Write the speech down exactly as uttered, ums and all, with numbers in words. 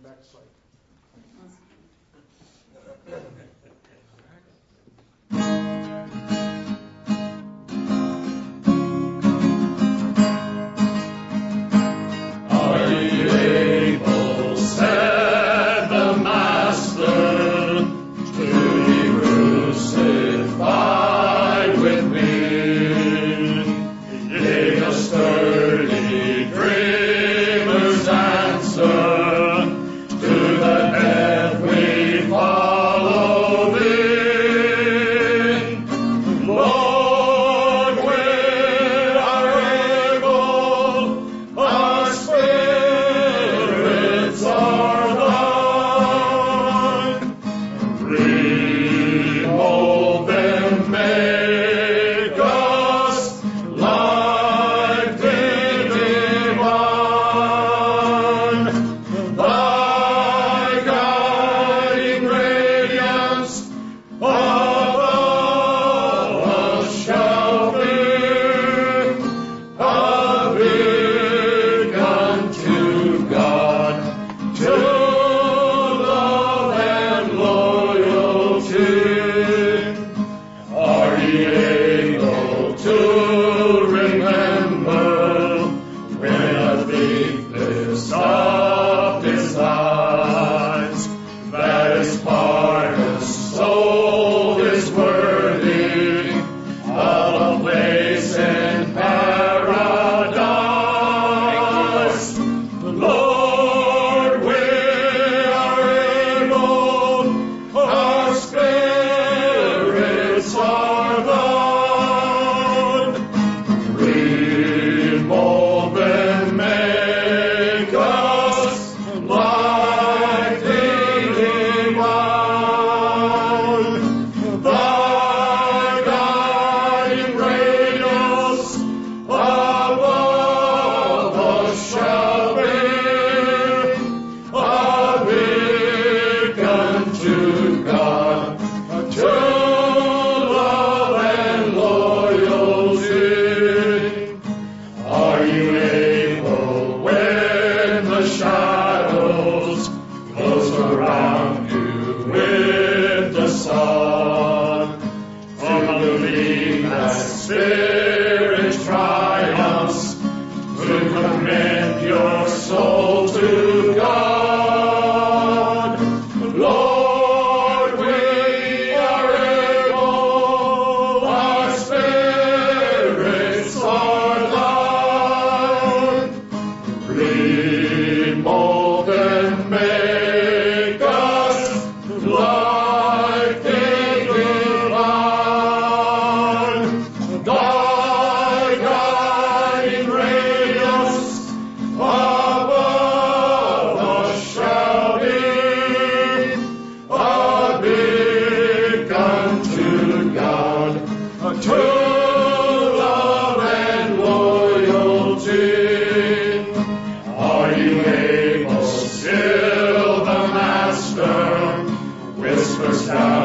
Next slide. Are ye able, said the Master, to be crucified with me? Yea, a sturdy dreamer's answer, to the death we follow thee. Lord, we are able, our spirits are thine. Remold them, make us like divine. Thy guiding radiance above us shall be, a beacon to God, to love and loyalty. Are ye able to remember when a thiefness of desires that is pardoned soul is worthy of a place in paradise? Lord, we are able, our spirits are thine. Remold and make us like divine. Thy guiding radiance above us shall be, a beacon to God, to love and loyalty. Are you able when the shadows close around you with the sun, to believe that spirit triumphs, to commend your soul to God? Lord, we are able, our spirits are thine. Remold and make us like divine. Thy guiding radiance above us shall be, a beacon to God, to love and loyalty. Are you able, still the Master whispers down